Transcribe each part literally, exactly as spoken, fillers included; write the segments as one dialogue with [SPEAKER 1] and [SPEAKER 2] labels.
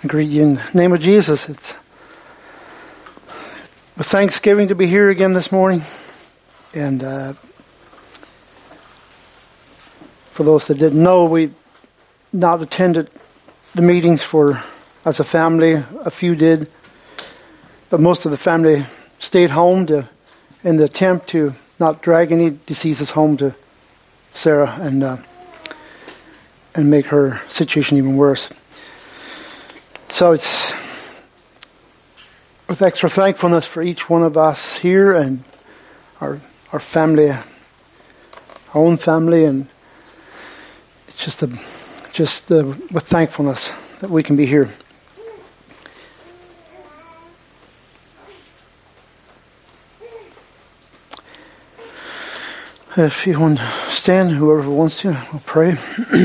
[SPEAKER 1] I greet you in the name of Jesus. It's with thanksgiving to be here again this morning. And uh, for those that didn't know, we not attended the meetings for as a family. A few did, but most of the family stayed home to, in the attempt to not drag any diseases home to Sarah and uh, and make her situation even worse. So it's with extra thankfulness for each one of us here and our our family, our own family, and it's just a just uh, with thankfulness that we can be here. If you want to stand, whoever wants to, we'll pray.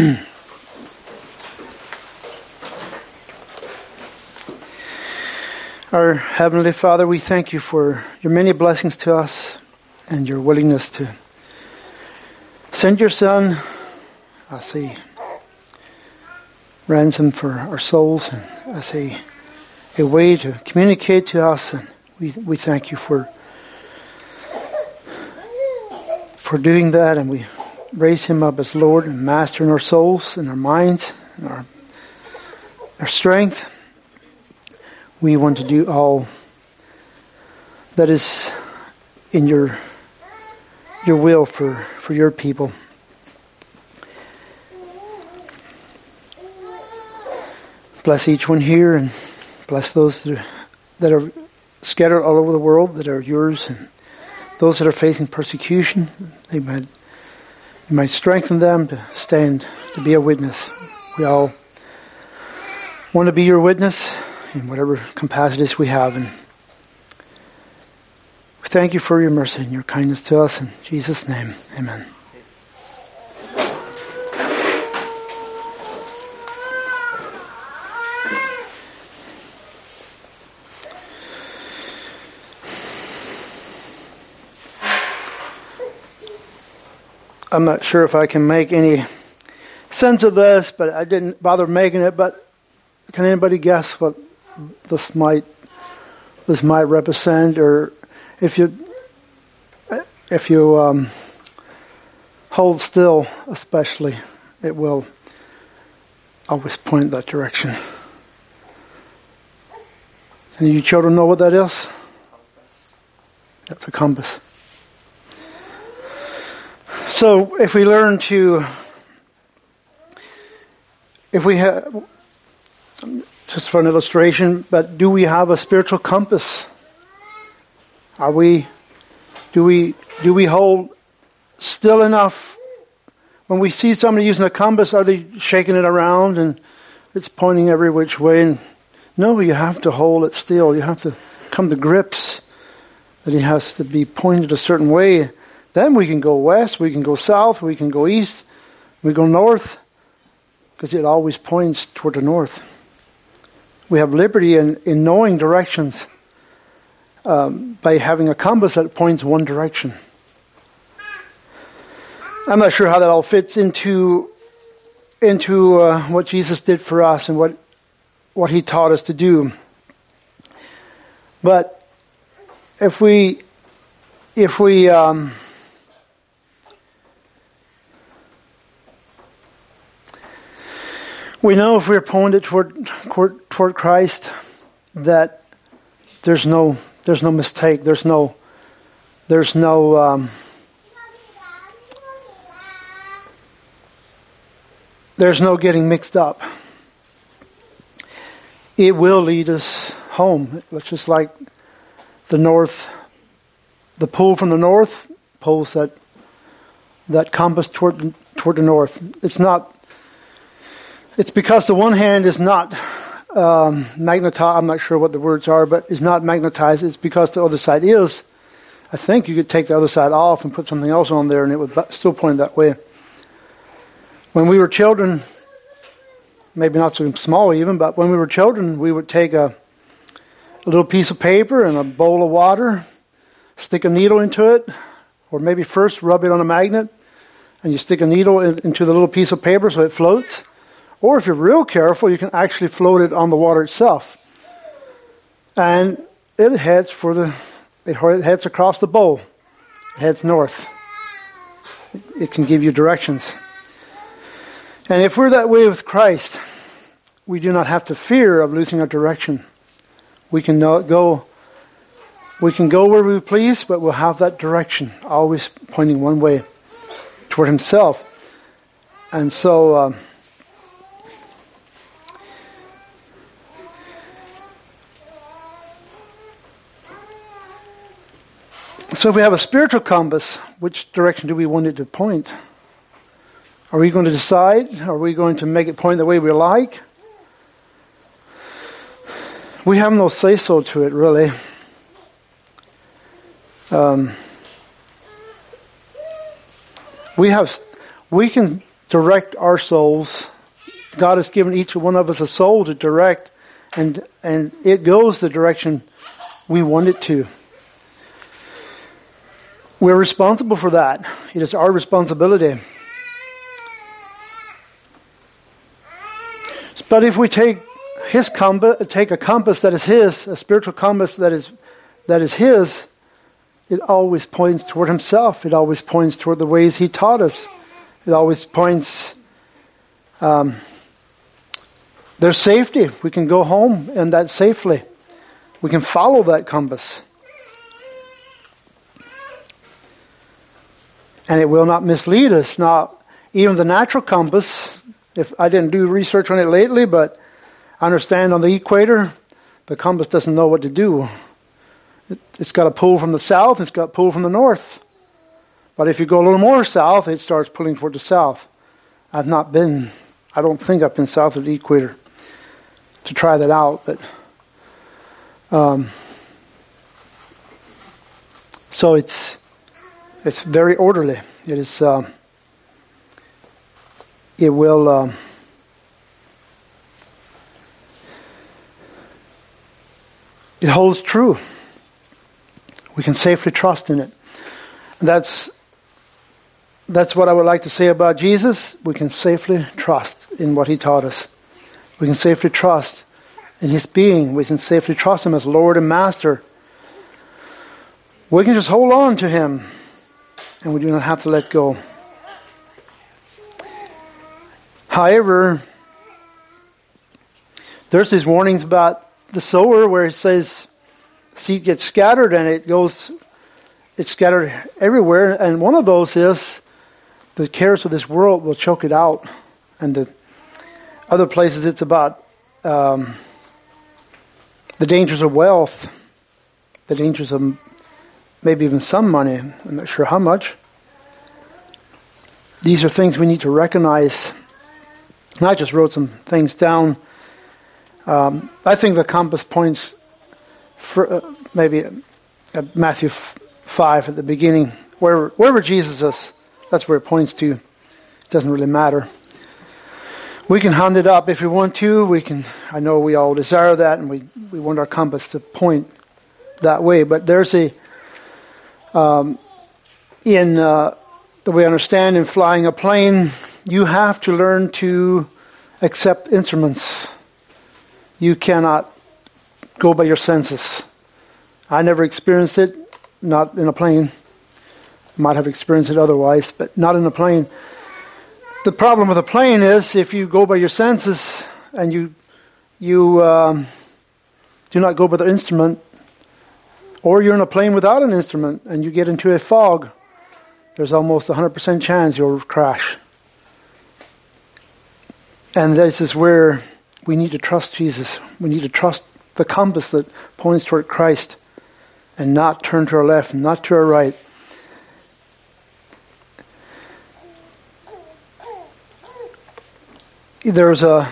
[SPEAKER 1] Our Heavenly Father, we thank you for your many blessings to us and your willingness to send your Son as a ransom for our souls and as a, a way to communicate to us. And we, we thank you for for doing that, and we raise him up as Lord and Master in our souls, in our minds, in our, our strength. We want to do all that is in your your will for, for your people. Bless each one here, and bless those that are, that are scattered all over the world that are yours, and those that are facing persecution. They might you might strengthen them to stand, to be a witness. We all want to be your witness in whatever capacities we have. And we thank you for your mercy and your kindness to us. In Jesus' name, amen. I'm not sure if I can make any sense of this, but I didn't bother making it. But can anybody guess what this might this might represent? Or if you if you um, hold still, especially, it will always point that direction. And you children know what that is? That's a compass. So if we learn to, if we have, just for an illustration, but do we have a spiritual compass? Are we, do we, do we hold still enough? When we see somebody using a compass, are they shaking it around and it's pointing every which way? And no, you have to hold it still. You have to come to grips that it has to be pointed a certain way. Then we can go west, we can go south, we can go east, we go north, because it always points toward the north. We have liberty in, in knowing directions um, by having a compass that points one direction. I'm not sure how that all fits into into uh, what Jesus did for us and what what He taught us to do. But if we if we um, we know if we're pointed toward, toward toward Christ that there's no there's no mistake. There's no there's no um, there's no getting mixed up. It will lead us home. It's just like the north, the pull from the north pulls that that compass toward toward the north. It's not. It's because the one hand is not um, magnetized. I'm not sure what the words are, but is not magnetized. It's because the other side is. I think you could take the other side off and put something else on there, and it would still point that way. When we were children, maybe not so small even, but when we were children, we would take a, a little piece of paper and a bowl of water, stick a needle into it, or maybe first rub it on a magnet, and you stick a needle in, into the little piece of paper so it floats. Or if you're real careful, you can actually float it on the water itself. And it heads for the, it heads across the bowl. It heads north. It can give you directions. And if we're that way with Christ, we do not have to fear of losing our direction. We can go, we can go where we please, but we'll have that direction, always pointing one way, toward Himself. And so, um, so if we have a spiritual compass, which direction do we want it to point? Are we going to decide? Are we going to make it point the way we like? We have no say-so to it, really. Um, we have, we can direct our souls. God has given each one of us a soul to direct, and and it goes the direction we want it to. We're responsible for that. It is our responsibility. But if we take His compass, take a compass that is His, a spiritual compass that is that is His, it always points toward Himself. It always points toward the ways He taught us. It always points. Um, there's safety. We can go home in that safely. We can follow that compass, and it will not mislead us. Now, even the natural compass. If I didn't do research on it lately, but I understand on the equator, the compass doesn't know what to do. It, it's got a pull from the south, it's got a pull from the north. But if you go a little more south, it starts pulling toward the south. I've not been, I don't think I've been south of the equator to try that out, but um, so it's it's very orderly. It is. Um, It will um, it holds true. We can safely trust in it. And that's that's what I would like to say about Jesus. We can safely trust in what He taught us. We can safely trust in His being. We can safely trust Him as Lord and Master. We can just hold on to Him, and we do not have to let go. However, there's these warnings about the sower where it says seed gets scattered and it goes, it's scattered everywhere. And one of those is the cares of this world will choke it out. And the other places it's about um, the dangers of wealth, the dangers of maybe even some money. I'm not sure how much. These are things we need to recognize. And I just wrote some things down. Um, I think the compass points for, uh, maybe at Matthew five at the beginning. Wherever, wherever Jesus is, that's where it points to. It doesn't really matter. We can hunt it up if we want to. We can. I know we all desire that, and we, we want our compass to point that way. But there's a um, in uh, the way I understand in flying a plane. You have to learn to accept instruments. You cannot go by your senses. I never experienced it, not in a plane. Might have experienced it otherwise, but not in a plane. The problem with a plane is if you go by your senses and you you um, do not go by the instrument, or you're in a plane without an instrument and you get into a fog, there's almost a one hundred percent chance you'll crash. And this is where we need to trust Jesus. We need to trust the compass that points toward Christ and not turn to our left and not to our right. There's a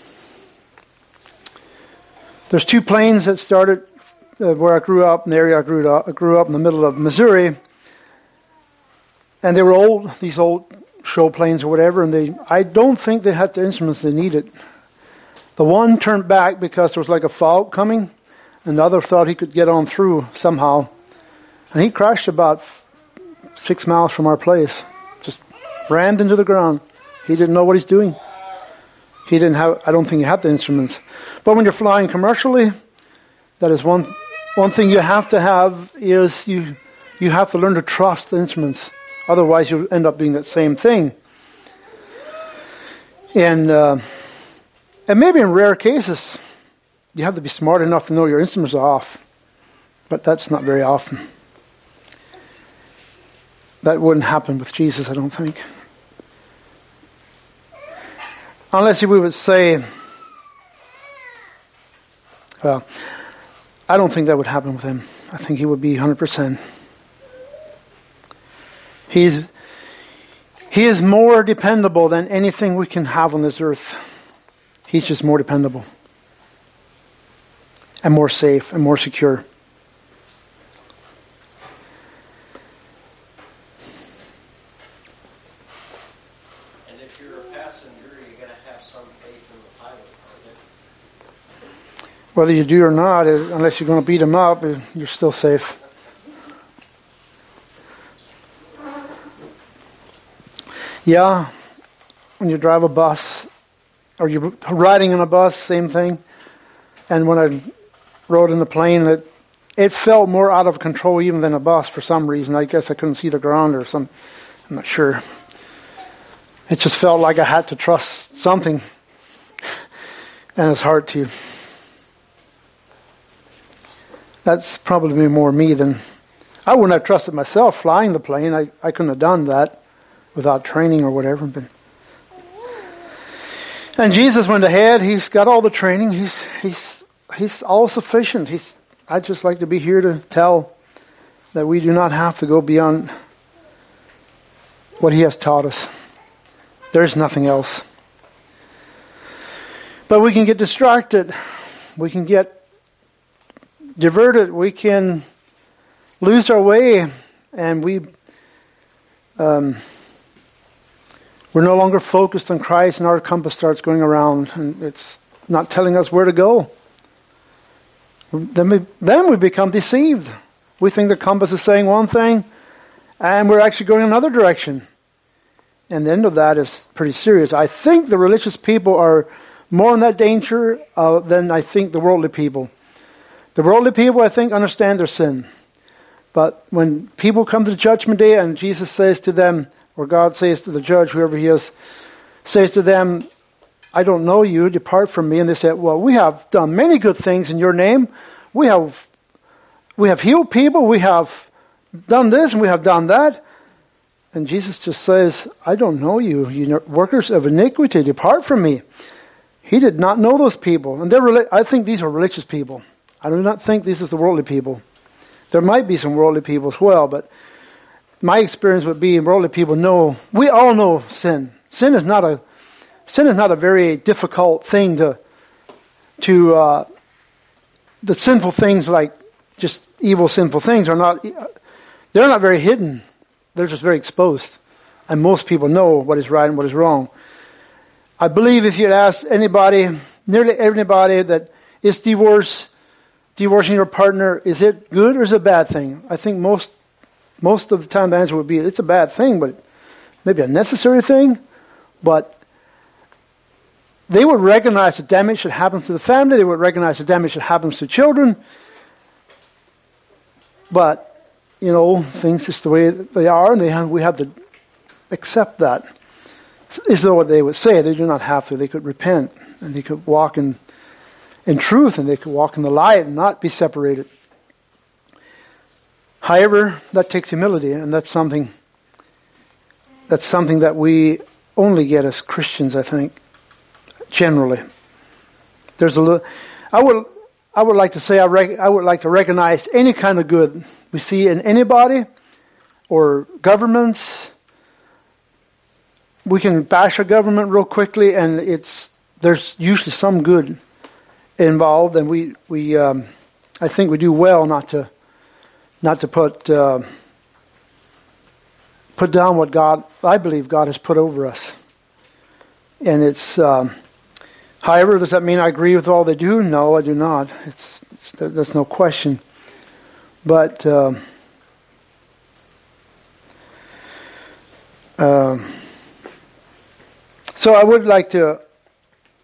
[SPEAKER 1] there's two planes that started uh, where I grew up, in the area I grew up. I grew up in the middle of Missouri, and they were old, these old show planes or whatever, and they I don't think they had the instruments they needed. The one turned back because there was like a fog coming, and the other thought he could get on through somehow, and he crashed about six miles from our place, just rammed into the ground. He didn't know what he's doing. He didn't have. I don't think he had the instruments. But when you're flying commercially, that is one one thing you have to have is you you have to learn to trust the instruments. Otherwise, you'll end up doing that same thing. And uh, and maybe in rare cases, you have to be smart enough to know your instruments are off. But that's not very often. That wouldn't happen with Jesus, I don't think. Unless we would say, well, I don't think that would happen with him. I think he would be one hundred percent. He's, he is more dependable than anything we can have on this earth. He's just more dependable. And more safe and more secure.
[SPEAKER 2] And if you're a passenger, you're going to have some faith in the pilot, aren't you?
[SPEAKER 1] Whether you do or not, unless you're going to beat him up, you're still safe. Yeah, when you drive a bus, or you're riding in a bus, same thing. And when I rode in the plane, it, it felt more out of control even than a bus for some reason. I guess I couldn't see the ground or some, I'm not sure. It just felt like I had to trust something. And it's hard to. That's probably more me than, I wouldn't have trusted myself flying the plane. I, I couldn't have done that without training or whatever. But, and Jesus went ahead. He's got all the training. He's he's he's all sufficient. He's. I'd just like to be here to tell that we do not have to go beyond what he has taught us. There's nothing else. But we can get distracted. We can get diverted. We can lose our way, and we um, we're no longer focused on Christ, and our compass starts going around, and it's not telling us where to go. Then we then we become deceived. We think the compass is saying one thing, and we're actually going another direction. And the end of that is pretty serious. I think the religious people are more in that danger uh, than I think the worldly people. The worldly people, I think, understand their sin. But when people come to the judgment day and Jesus says to them, or God says to the judge, whoever he is, says to them, I don't know you, depart from me. And they say, well, we have done many good things in your name. We have we have healed people. We have done this and we have done that. And Jesus just says, I don't know you, you workers of iniquity, depart from me. He did not know those people. And they're I think these are religious people. I do not think this is the worldly people. There might be some worldly people as well, but my experience would be worldly people know, we all know sin. Sin is not a sin is not a very difficult thing to to uh, the sinful things like just evil sinful things are not they're not very hidden. They're just very exposed. And most people know what is right and what is wrong. I believe if you'd ask anybody, nearly everybody that is divorced, divorcing your partner, is it good or is it a bad thing? I think most most of the time the answer would be it's a bad thing, but maybe a necessary thing. But they would recognize the damage that happens to the family. They would recognize the damage that happens to children. But you know, things just the way they are, and they have, we have to accept that. Is though what they would say. They do not have to. They could repent, and they could walk in in truth, and they could walk in the light and not be separated. However, that takes humility, and that's something that's something that we only get as Christians, I think, generally. There's a little. I would I would like to say I rec, I would like to recognize any kind of good we see in anybody or governments. We can bash a government real quickly, and it's there's usually some good involved, and we we um, I think we do well not to not to put uh, put down what God I believe God has put over us. And it's um, however, does that mean I agree with all they do? No, I do not. It's, it's there's no question. But uh, um, so I would like to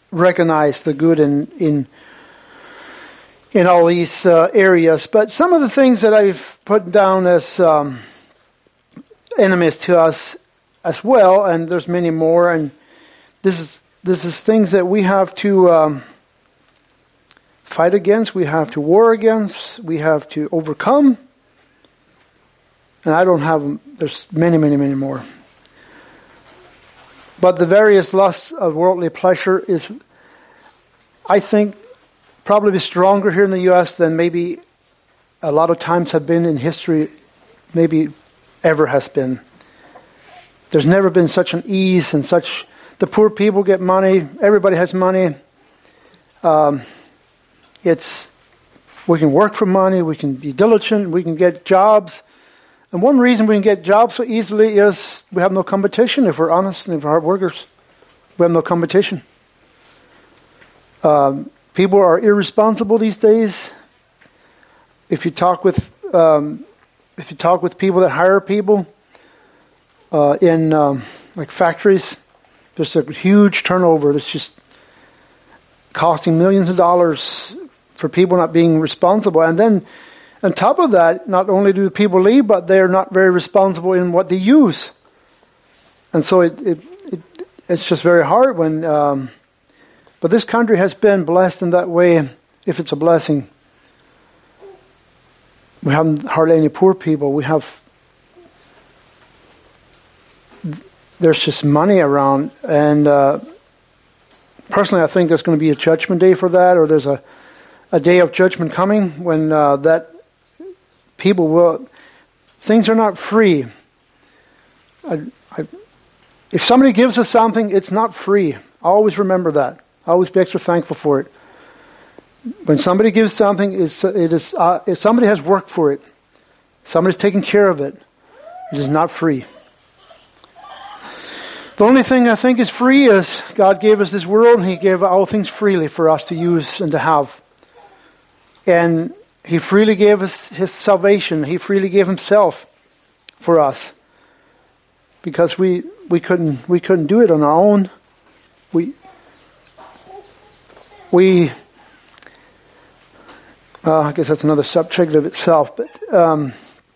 [SPEAKER 1] recognize the good in in in all these uh, areas. But some of the things that I've put down as um, enemies to us as well, and there's many more, and this is this is things that we have to um, fight against, we have to war against, we have to overcome. And I don't have them. There's many, many, many more. But the various lusts of worldly pleasure is, I think, probably stronger here in the U S than maybe a lot of times have been in history, maybe ever has been. There's never been such an ease and such, the poor people get money, everybody has money. Um, it's, we can work for money, we can be diligent, we can get jobs. And one reason we can get jobs so easily is we have no competition. If we're honest and if we're hard workers, we have no competition. Um, people are irresponsible these days. If you talk with um, if you talk with people that hire people uh, in um, like factories, there's a huge turnover that's just costing millions of dollars for people not being responsible. And then on top of that, not only do people leave, but they're not very responsible in what they use. And so it, it, it it's just very hard when, um, but this country has been blessed in that way, if it's a blessing. We haven't hardly any poor people. We have, there's just money around. And uh, personally, I think there's going to be a judgment day for that, or there's a, a day of judgment coming when uh, that people will, things are not free. I, I, if somebody gives us something, it's not free. Always remember that. Always be extra thankful for it. When somebody gives something, it's, it is, uh, if somebody has worked for it, somebody's taking care of it, it is not free. The only thing I think is free is God gave us this world, and He gave all things freely for us to use and to have. And He freely gave us His salvation. He freely gave Himself for us, because we we couldn't we couldn't do it on our own. We we uh, I guess that's another subject of itself. But um,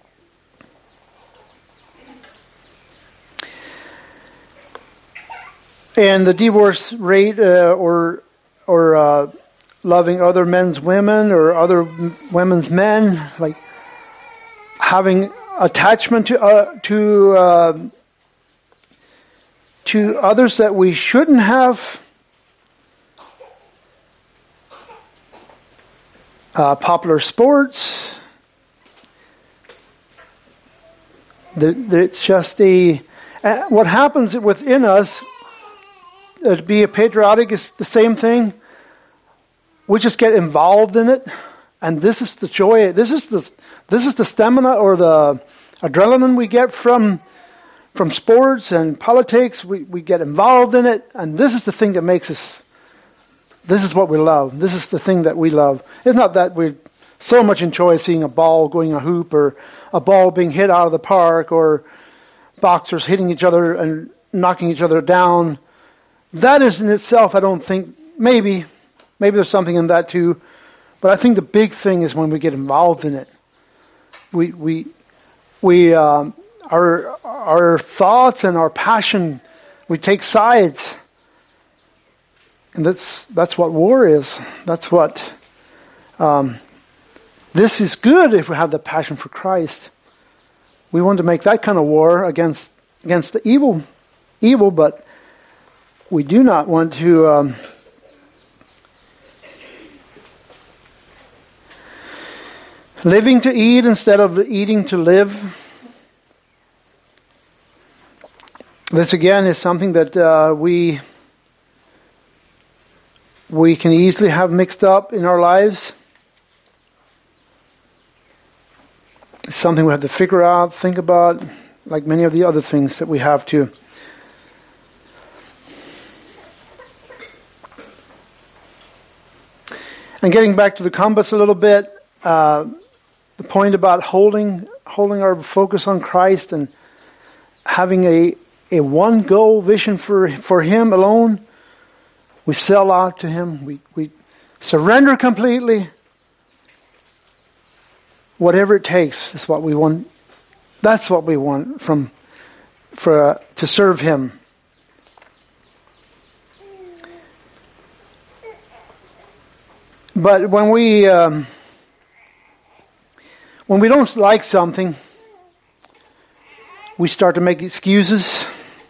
[SPEAKER 1] and the divorce rate, uh, or or uh, loving other men's women or other women's men, like having attachment to uh, to uh, to others that we shouldn't have. Uh, popular sports. The, the, it's just a uh, what happens within us. Uh, to be a patriotic is the same thing. We just get involved in it, and this is the joy. This is the this is the stamina or the adrenaline we get from from sports and politics. We we get involved in it, and this is the thing that makes us. This is what we love. This is the thing that we love. It's not that we so much enjoy seeing a ball going a hoop, or a ball being hit out of the park, or boxers hitting each other and knocking each other down. That is in itself, I don't think, maybe. Maybe there's something in that too, but I think the big thing is when we get involved in it. We we we um, our our thoughts and our passion. We take sides, and that's that's what war is. That's what. Um, this is good if we have the passion for Christ. We want to make that kind of war against against the evil, evil, but we do not want to. Um, Living to eat instead of eating to live. This again is something that uh, we we can easily have mixed up in our lives. It's something we have to figure out, think about, like many of the other things that we have to. And getting back to the compass a little bit. Uh, The point about holding holding our focus on Christ and having a a one goal vision for for Him alone. We sell out to Him. We, we surrender completely. Whatever it takes is what we want. That's what we want from for uh, to serve Him. But when we um, when we don't like something, we start to make excuses.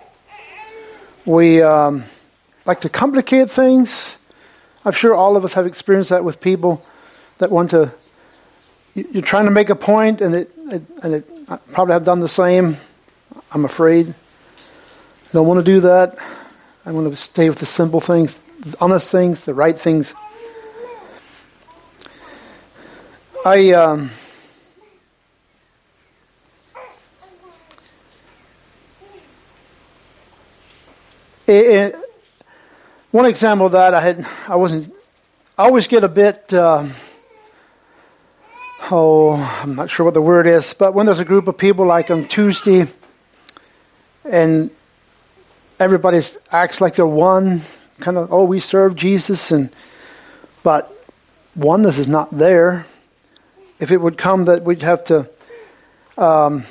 [SPEAKER 1] We um, like to complicate things. I'm sure all of us have experienced that with people that want to. You're trying to make a point, and it, it and it I probably have done the same. I'm afraid. I don't want to do that. I want to stay with the simple things, the honest things, the right things. I um, it, it, one example of that I had I wasn't. I always get a bit. Uh, oh, I'm not sure what the word is, but when there's a group of people like on Tuesday, and everybody acts like they're one, kind of, oh, we serve Jesus, and but oneness is not there. If it would come that we'd have to um,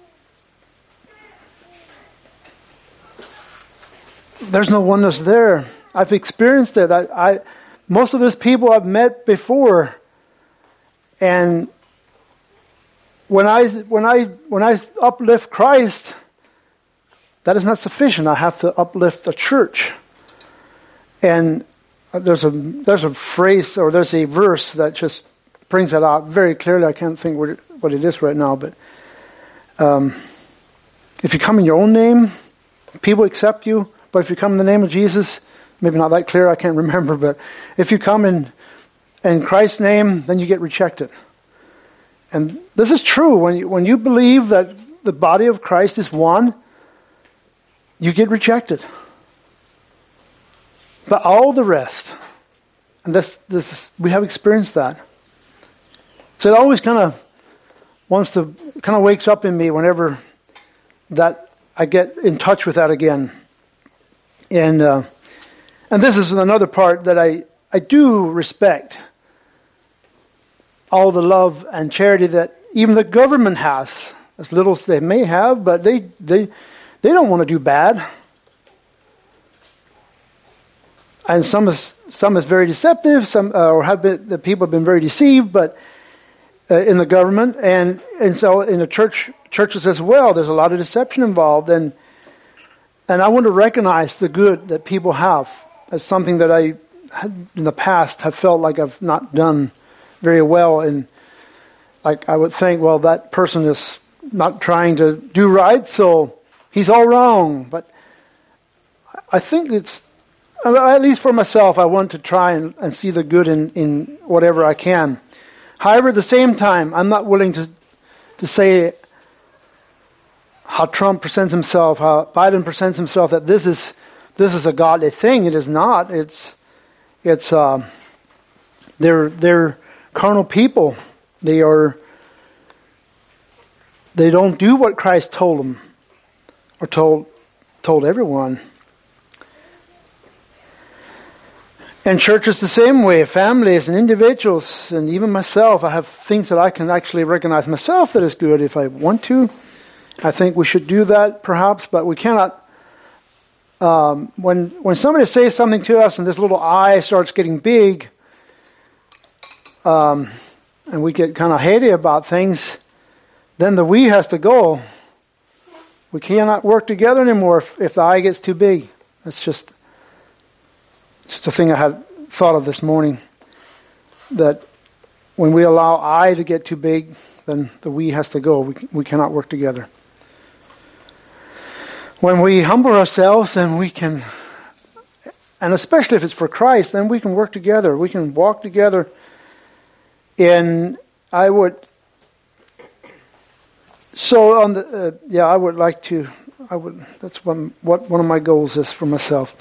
[SPEAKER 1] there's no oneness there. I've experienced it. I, I most of those people I've met before, and when I when I when I uplift Christ, that is not sufficient. I have to uplift the church. And there's a there's a phrase or there's a verse that just brings that out very clearly. I can't think what it, what it is right now, but um, if you come in your own name, people accept you. But if you come in the name of Jesus, maybe not that clear, I can't remember, but if you come in in Christ's name, then you get rejected. And this is true. When you, when you believe that the body of Christ is one, you get rejected. But all the rest, and this this is, we have experienced that. So it always kind of wants to, kind of wakes up in me whenever that I get in touch with that again. And uh, and this is another part that I, I do respect. All the love and charity that even the government has, as little as they may have, but they they they don't want to do bad. And some is some is very deceptive. Some uh, or have been the people have been very deceived, but uh, in the government and and so in the church churches as well, there's a lot of deception involved. And and I want to recognize the good that people have as something that I had in the past have felt like I've not done very well. And like I would think, well, that person is not trying to do right, so he's all wrong. But I think it's, at least for myself, I want to try and, and see the good in, in whatever I can. However, at the same time, I'm not willing to to say how Trump presents himself, how Biden presents himself, that this is this is a godly thing. It is not. It's it's uh, they're they're carnal people. They are. They don't do what Christ told them, or told told everyone. And church is the same way. Families and individuals, and even myself, I have things that I can actually recognize myself that is good if I want to. I think we should do that, perhaps, but we cannot. Um, when when somebody says something to us, and this little I starts getting big, um, and we get kind of heady about things, then the we has to go. We cannot work together anymore if, if the I gets too big. That's just. Just a thing I had thought of this morning, that when we allow I to get too big, then the we has to go. We, we cannot work together. When we humble ourselves, then we can, and especially if it's for Christ, then we can work together. We can walk together. And I would, so on the, uh, yeah, I would like to, I would, that's one, what one of my goals is for myself.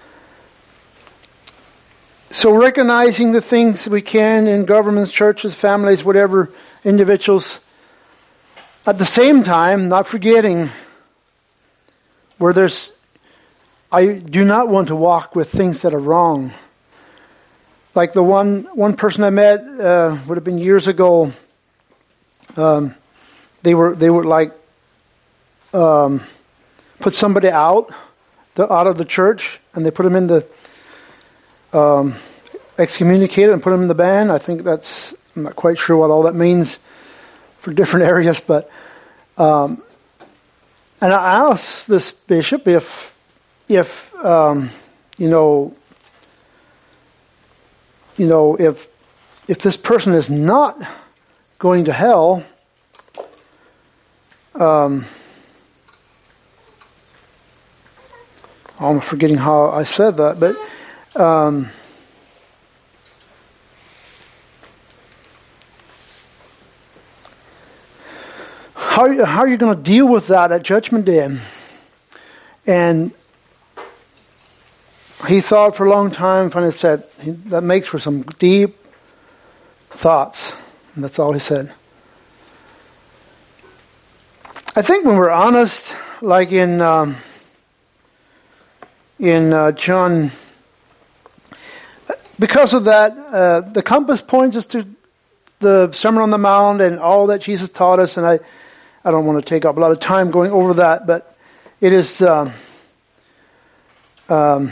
[SPEAKER 1] So recognizing the things we can in governments, churches, families, whatever, individuals. At the same time, not forgetting where there's I do not want to walk with things that are wrong. Like the one one person I met uh, would have been years ago. Um, they were they would like um, put somebody out the, out of the church, and they put them in the um, excommunicated and put them in the ban. I think that's, I'm not quite sure what all that means for different areas, but um, and I asked this bishop if if um, you know you know if if this person is not going to hell, um, I'm forgetting how I said that, but um, how how are you going to deal with that at Judgment Day? And he thought for a long time. Finally said, he, that makes for some deep thoughts. And that's all he said. I think when we're honest, like in um, in uh, John, because of that, uh, the compass points us to the Sermon on the Mount and all that Jesus taught us. And I, I don't want to take up a lot of time going over that, but it is. Um, um,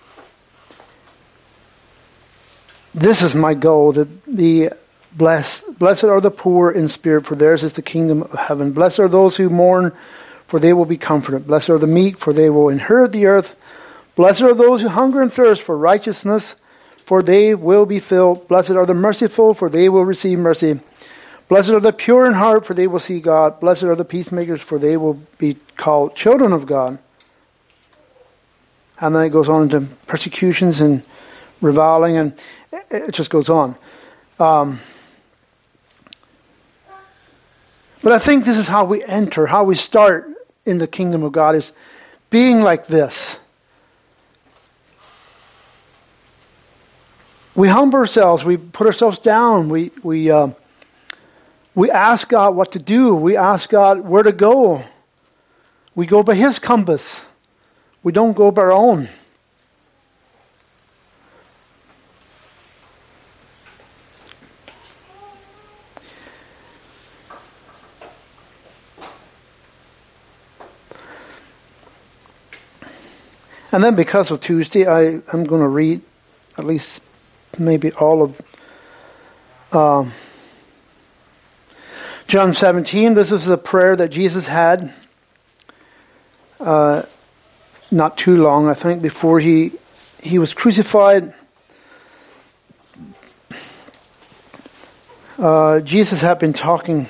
[SPEAKER 1] this is my goal: that the Blessed, blessed are the poor in spirit, for theirs is the kingdom of heaven. Blessed are those who mourn, for they will be comforted. Blessed are the meek, for they will inherit the earth. Blessed are those who hunger and thirst for righteousness, for they will be filled. Blessed are the merciful, for they will receive mercy. Blessed are the pure in heart, for they will see God. Blessed are the peacemakers, for they will be called children of God. And then it goes on into persecutions and reviling, and it just goes on. Um, But I think this is how we enter, how we start in the kingdom of God, is being like this. We humble ourselves, we put ourselves down, we we uh, we ask God what to do, we ask God where to go. We go by His compass. We don't go by our own. And then because of Tuesday, I, I'm going to read at least maybe all of um, John seventeen. This is a prayer that Jesus had uh, not too long, I think, before he he was crucified. Uh, Jesus had been talking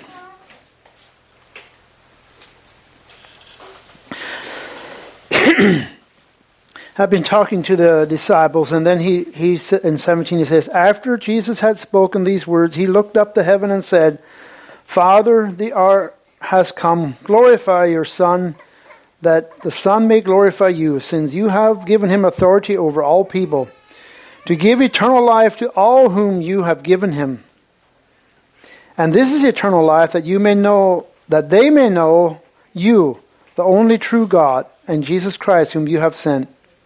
[SPEAKER 1] had been talking to the disciples, and then he, he in seventeen he says, after Jesus had spoken these words, he looked up to heaven and said, Father, the hour has come. Glorify your Son, that the Son may glorify you, since you have given him authority over all people, to give eternal life to all whom you have given him. And this is eternal life, that you may know, that they may know you, the only true God, and Jesus Christ, whom you have sent.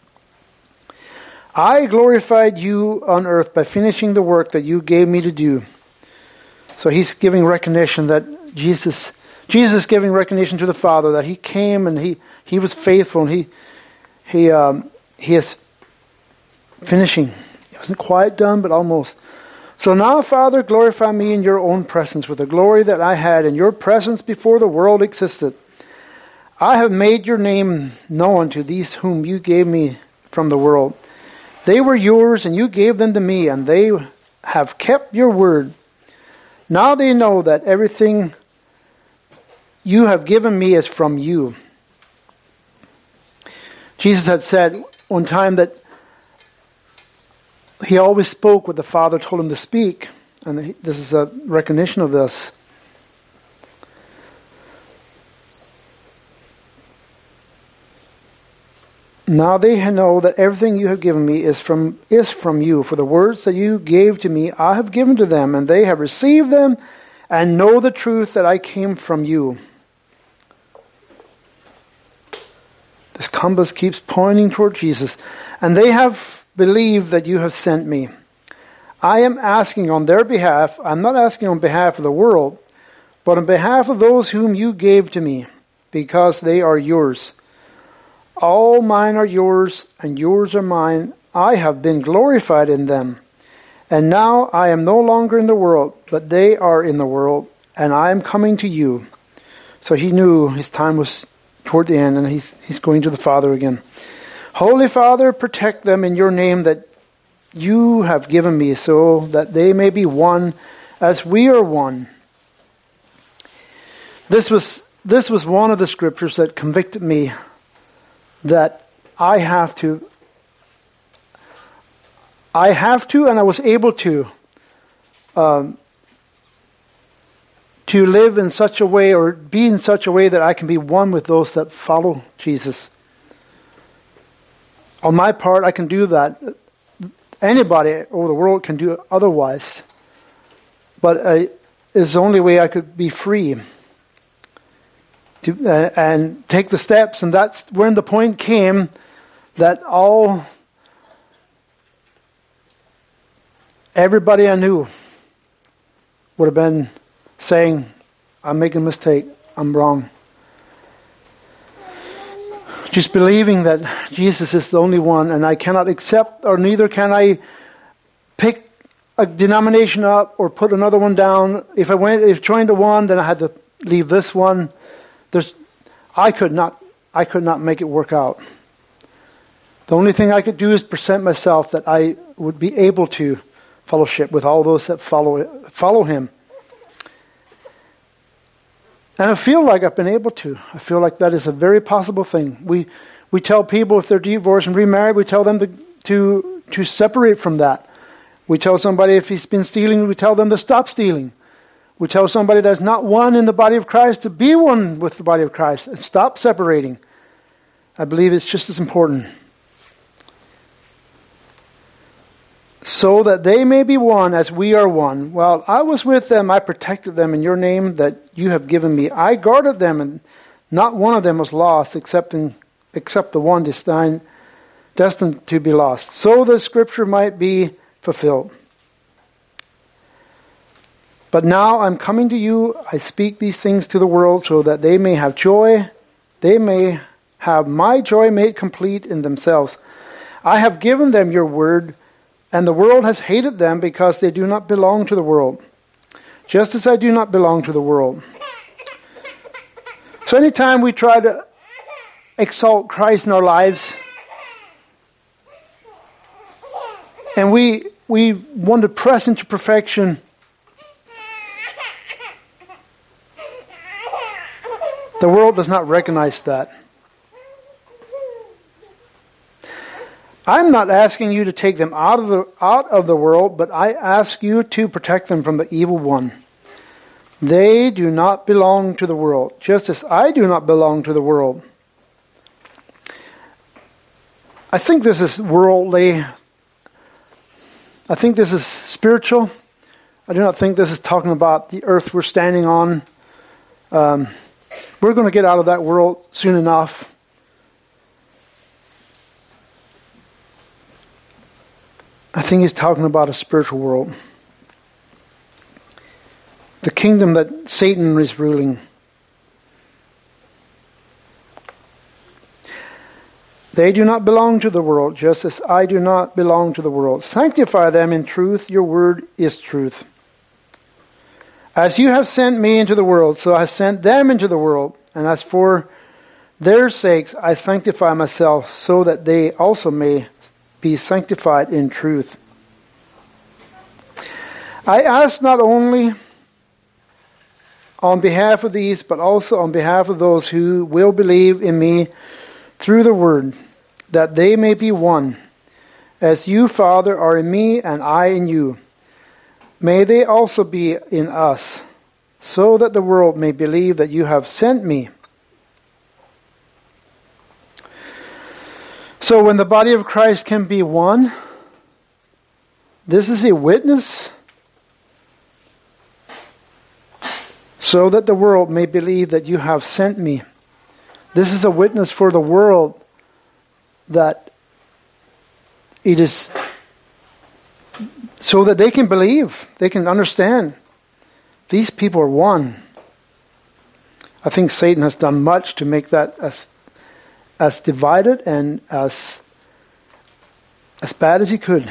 [SPEAKER 1] I glorified you on earth by finishing the work that you gave me to do. So he's giving recognition that Jesus, Jesus giving recognition to the Father that he came and he, he was faithful, and he he um, he is finishing. It wasn't quite done, but almost. So now, Father, glorify me in your own presence with the glory that I had in your presence before the world existed. I have made your name known to these whom you gave me from the world. They were yours, and you gave them to me, and they have kept your word. Now they know that everything you have given me is from you. Jesus had said one time that he always spoke what the Father told him to speak, and this is a recognition of this. Now they know that everything you have given me is from is from you. For the words that you gave to me, I have given to them, and they have received them, and know the truth that I came from you. This compass keeps pointing toward Jesus. And they have believed that you have sent me. I am asking on their behalf. I'm not asking on behalf of the world, but on behalf of those whom you gave to me, because they are yours. All mine are yours, and yours are mine. I have been glorified in them. And now I am no longer in the world, but they are in the world, and I am coming to you. So he knew his time was toward the end, and he's, he's going to the Father again. Holy Father, protect them in your name that you have given me, so that they may be one as we are one. This was, this was one of the scriptures that convicted me that I have to, I have to, and I was able to, um, to live in such a way or be in such a way that I can be one with those that follow Jesus. On my part, I can do that. Anybody over the world can do it otherwise. But uh, it's the only way I could be free to, uh, and take the steps. And that's when the point came that all, everybody I knew would have been saying, I'm making a mistake, I'm wrong. Just believing that Jesus is the only one, and I cannot accept, or neither can I pick a denomination up or put another one down. If I went, if joined the one, then I had to leave this one. There's, I could not, I could not make it work out. The only thing I could do is present myself that I would be able to fellowship with all those that follow follow Him. And I feel like I've been able to. I feel like that is a very possible thing. We we tell people if they're divorced and remarried, we tell them to to to separate from that. We tell somebody if he's been stealing, we tell them to stop stealing. We tell somebody that's not one in the body of Christ to be one with the body of Christ and stop separating. I believe it's just as important. So that they may be one as we are one. While I was with them, I protected them in your name that you have given me. I guarded them, and not one of them was lost except, in, except the one destined, destined to be lost. So the scripture might be fulfilled. But now I'm coming to you. I speak these things to the world so that they may have joy. They may have my joy made complete in themselves. I have given them your word, and the world has hated them because they do not belong to the world, just as I do not belong to the world. So anytime we try to exalt Christ in our lives, and we we want to press into perfection, the world does not recognize that. I'm not asking you to take them out of the out of the world, but I ask you to protect them from the evil one. They do not belong to the world, just as I do not belong to the world. I think this is worldly. I think this is spiritual. I do not think this is talking about the earth we're standing on. Um, we're going to get out of that world soon enough. I think he's talking about a spiritual world. The kingdom that Satan is ruling. They do not belong to the world, just as I do not belong to the world. Sanctify them in truth. Your word is truth. As you have sent me into the world, so I sent them into the world. And as for their sakes, I sanctify myself, so that they also may be sanctified in truth. I ask not only on behalf of these, but also on behalf of those who will believe in me through the word, that they may be one, as you, Father, are in me and I in you. May they also be in us, so that the world may believe that you have sent me. So when the body of Christ can be one, this is a witness, so that the world may believe that you have sent me. This is a witness for the world that it is so that they can believe, they can understand. These people are one. I think Satan has done much to make that as as divided and as as bad as he could.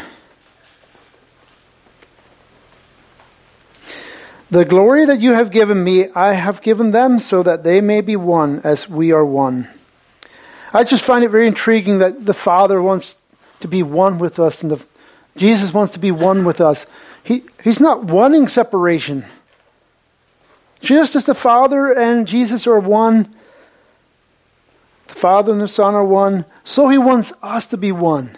[SPEAKER 1] The glory that you have given me, I have given them so that they may be one as we are one. I just find it very intriguing that the Father wants to be one with us and the, Jesus wants to be one with us. He, he's not wanting separation. Just as the Father and Jesus are one, the Father and the Son are one, so he wants us to be one.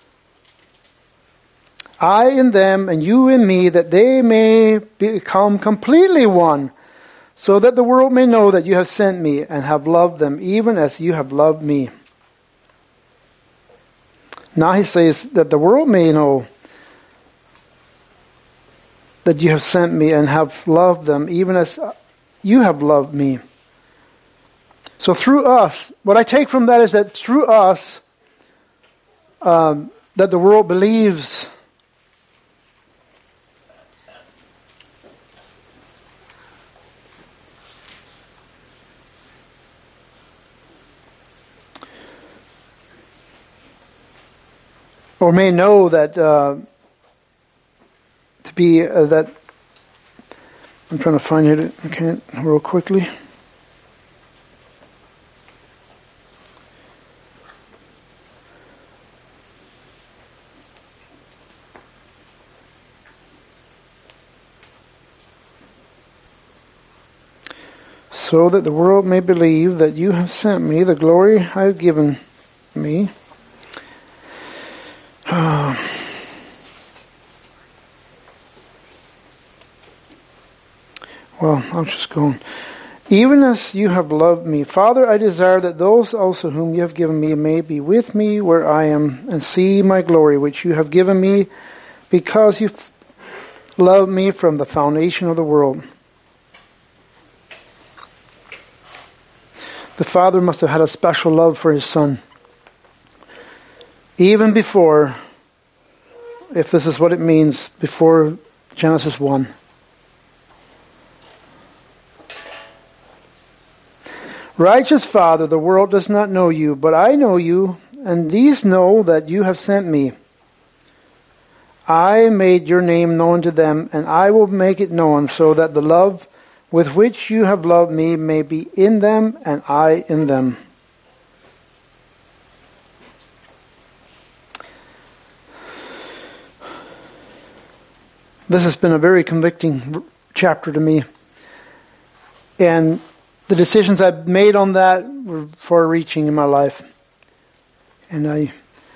[SPEAKER 1] I in them and you in me, that they may become completely one, so that the world may know that you have sent me and have loved them, even as you have loved me. Now he says that the world may know that you have sent me and have loved them, even as you have loved me. So through us, what I take from that is that through us, um, that the world believes. Or may know that uh, to be uh, that. I'm trying to find it. I can't real quickly. So that the world may believe that you have sent me, the glory I have given me. Uh, well, I'll just go on. Even as you have loved me, Father, I desire that those also whom you have given me may be with me where I am, and see my glory which you have given me, because you loved me from the foundation of the world. The Father must have had a special love for his Son. Even before, if this is what it means, before Genesis one. Righteous Father, the world does not know you, but I know you, and these know that you have sent me. I made your name known to them, and I will make it known, so that the love with which you have loved me may be in them, and I in them. This has been a very convicting chapter to me. And the decisions I've made on that were far-reaching in my life. And I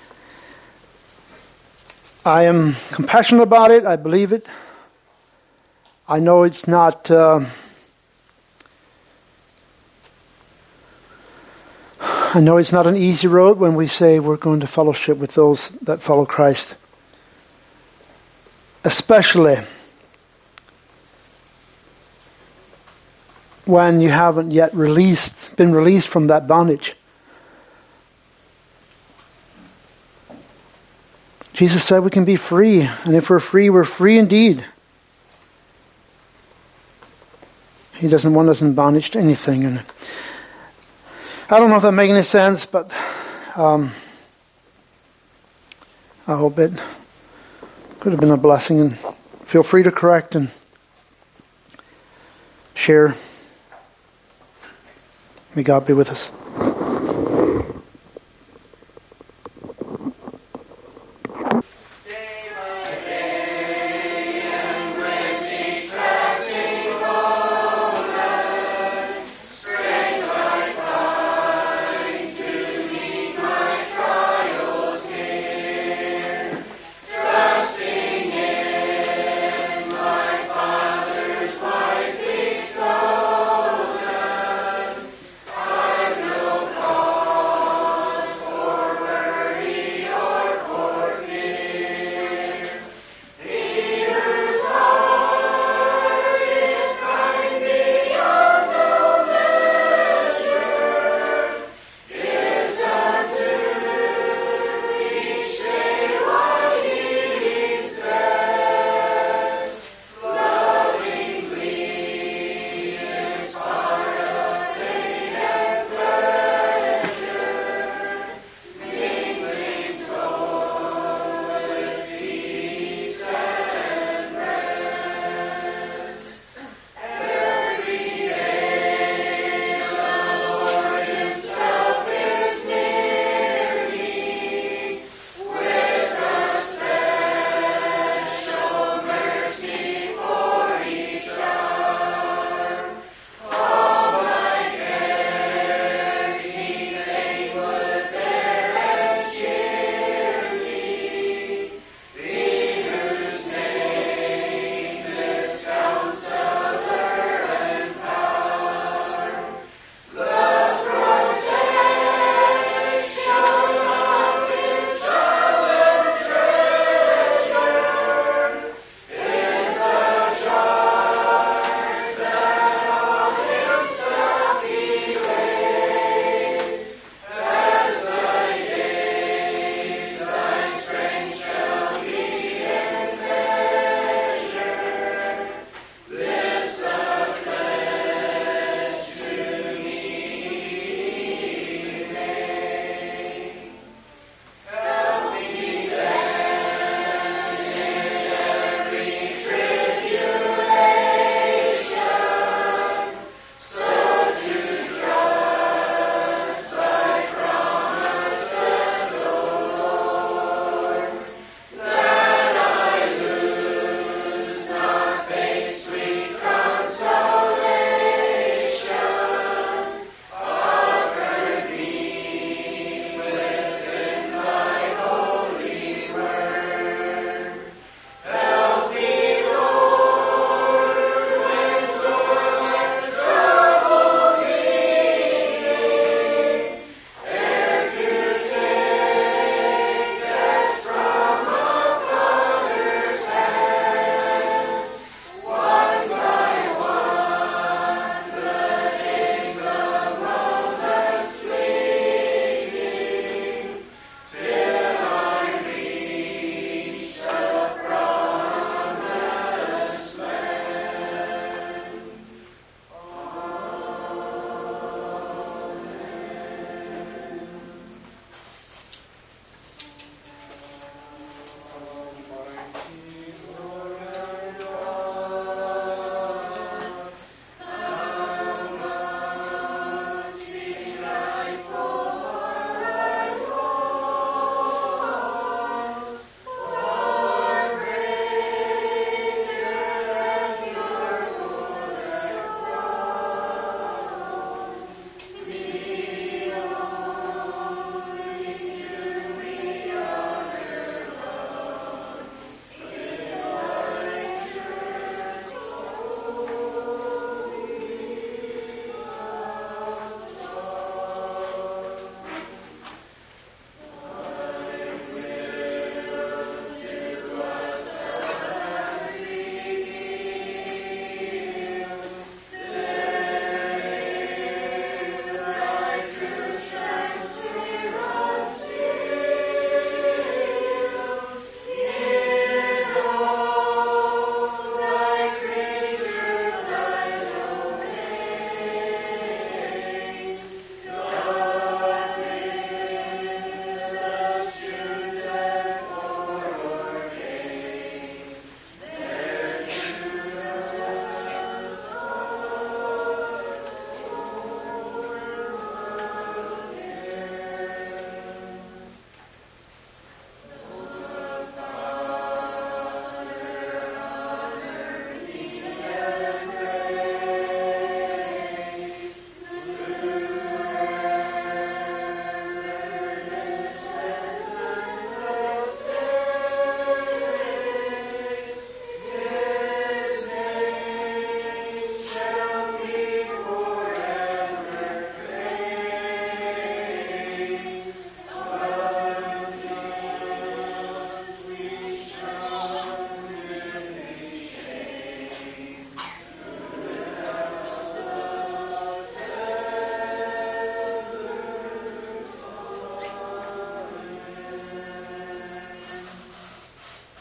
[SPEAKER 1] I am compassionate about it. I believe it. I know it's not uh, I know it's not an easy road when we say we're going to fellowship with those that follow Christ. Especially when you haven't yet released, been released from that bondage. Jesus said we can be free, and if we're free, we're free indeed. He doesn't want us in bondage to anything. And I don't know if that makes any sense, but um, I hope it could have been a blessing, and feel free to correct and share. May God be with us.